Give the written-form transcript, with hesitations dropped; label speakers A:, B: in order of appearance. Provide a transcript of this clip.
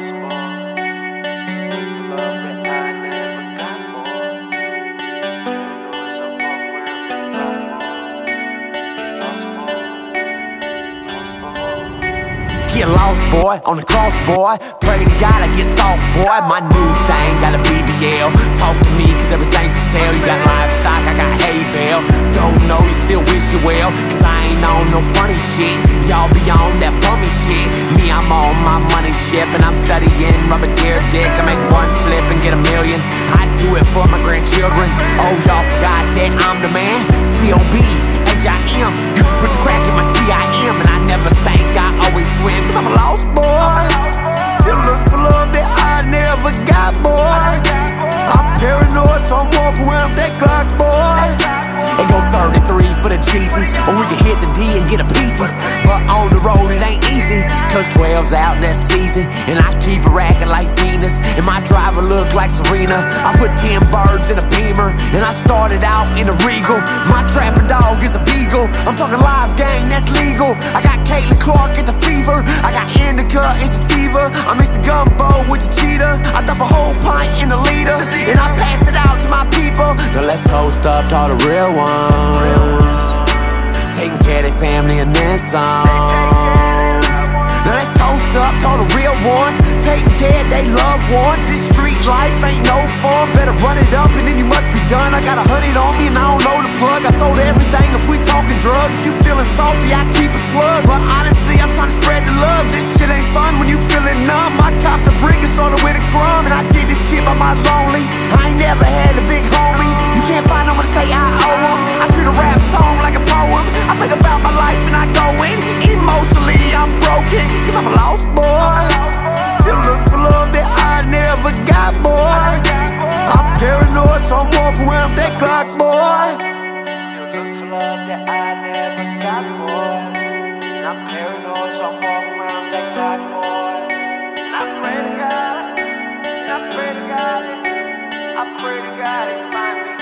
A: lost boy. Still look for love that I never got, boy. Paranoid, so I'm walking around that block, boy. You lost boy. You lost boy.
B: Get lost, boy, on the cross, boy. Pray to God I get soft, boy. My new thing got a BBL. Talk to me, cause everything for sale. You got livestock, I got hay bale. Don't know, you still wish you well. Cause I ain't on no funny shit. Y'all be on that bummy shit. Me, I'm on my money ship. And I'm studying rubber deer dick. I make one flip and get $1 million. I do it for my grandchildren. Oh, y'all forgot that I'm the man. C-O-B-H-I-M. You can put the crack in my T-I-M. And I never sank, I always swim. Cause I'm a lost boy. Still look for love that I never got, boy. I'm paranoid, so I'm walking around that Glock, boy. It go 33 for the cheesy, or we can hit the D and get a piecey. But on the road it ain't easy, cause 12's out next season. And I keep it racking like Venus, and my driver look like Serena. I put 10 birds in a Beamer, and I started out in a Regal. My trapping dog is a Beagle. I'm talking live gang, that's legal. I got Caitlin Clark at the fever. I got indica and sativa. I mix the gumbo with the cheetah. I dump a whole pint in the liter, and I pass it out to my people. Now let's toast up to all the real ones, taking care of their family and then some. Now let's toast up to all the real ones, taking care of their loved ones. This street life ain't no fun. Better run it up and then you must be done. I got 100 on me and I don't know the plug. I sold everything if we talking drugs. If you feeling salty, I keep a slug. But honestly, I'm trying to spread the love. This shit ain't fun when you feeling numb. I cop the brick and started with a crumb, and I did this shit by my lonely. I ain't never had a big homie. You can't find no one to say I owe him. I treat a rap song like a poem. I think about my life and I go in. Emotionally, I'm broken, cause I'm a lost boy. Still look for love that I never got, boy. I'm paranoid, so I'm walking around that Glock, boy.
A: Still look for love that I never got, boy. And I'm paranoid, so I'm walking around that Glock, boy. And I pray to God, and I pray to God, I pray to God he find me.